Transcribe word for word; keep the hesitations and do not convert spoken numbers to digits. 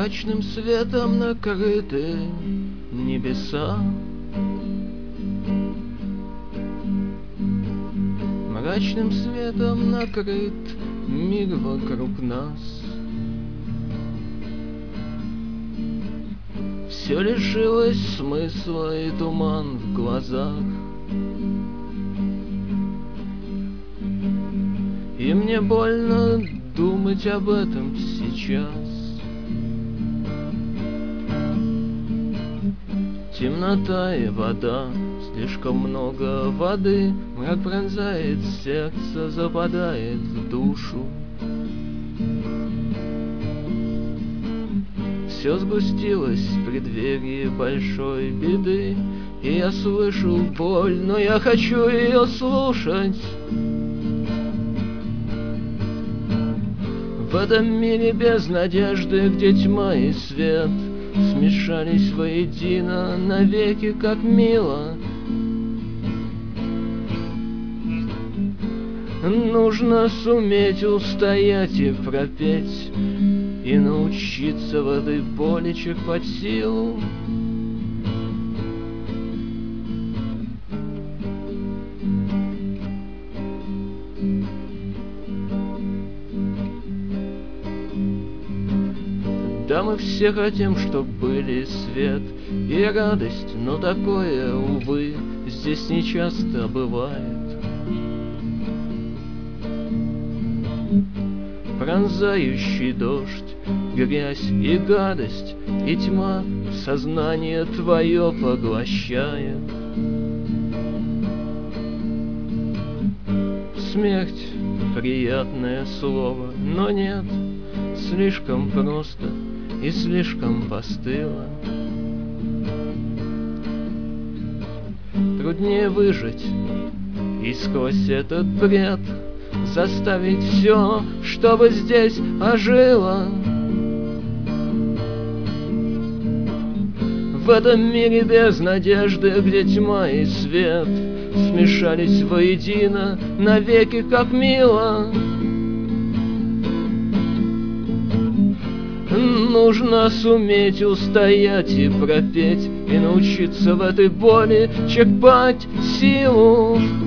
Мрачным светом накрыты небеса, мрачным светом накрыт мир вокруг нас. Все лишилось смысла и туман в глазах, и мне больно думать об этом сейчас. Темнота и вода, слишком много воды, мрак пронзает сердце, западает в душу. Все сгустилось в преддверии большой беды, и я слышу боль, но я хочу ее слушать. В этом мире без надежды, где тьма и свет смешались воедино навеки, как мило. Нужно суметь устоять и пропеть, и научиться в этой боли черпать силу. Да, мы все хотим, чтоб были свет и радость, но такое, увы, здесь нечасто бывает. Пронзающий дождь, грязь и гадость, и тьма сознание твое поглощает. Смерть — приятное слово, но нет, слишком просто и слишком постыло. Труднее выжить и сквозь этот бред заставить все, чтобы здесь ожило. В этом мире без надежды, где тьма и свет смешались воедино навеки, как мило. Нужно суметь устоять и пропеть, и научиться в этой боли черпать силу.